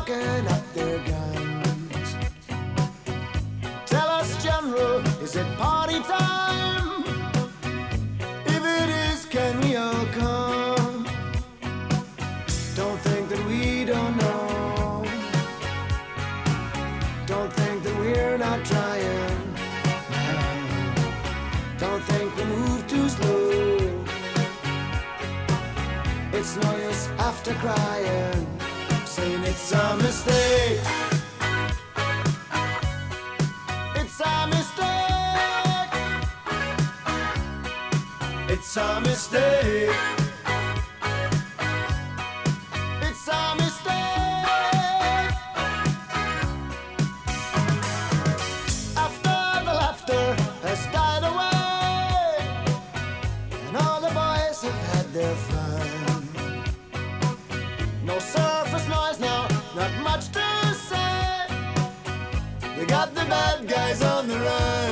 cocking up their guns. Tell us, General, is it party time? If it is, can we all come? Don't think that we don't know. Don't think that we're not trying. Don't think we move too slow. It's no use after crying, saying it's a mistake. It's a mistake. It's a mistake. It's a mistake. After the laughter has died away and all the boys have had their fun, no surface noise now, not much to say. They got the bad guys on the run.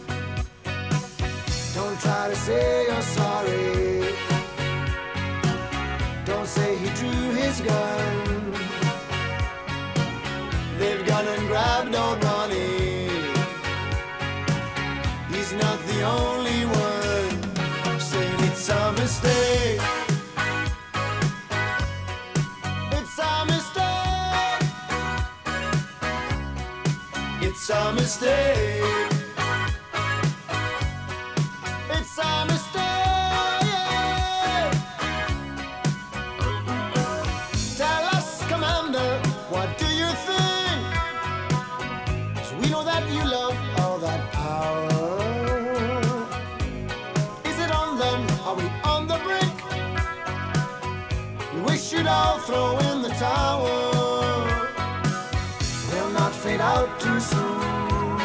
Don't try to say you're sorry. Don't say he drew his gun. They've gone and grabbed old Ronnie. He's not the only one saying it's a mistake. It's a mistake. It's a mistake. It's a mistake. Tell us, Commander, what do you think? So we know that you love all that power. Is it on them? Are we on the brink? We wish you'd all throw in the towel. We'll not fade out too soon,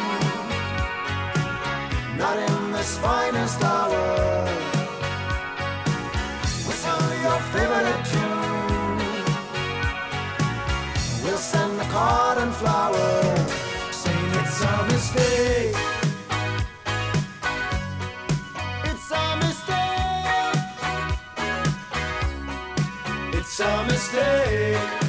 not in this finest hour. What's only your favorite tune? We'll send the card and flower, saying it's a mistake. It's a mistake. It's a mistake.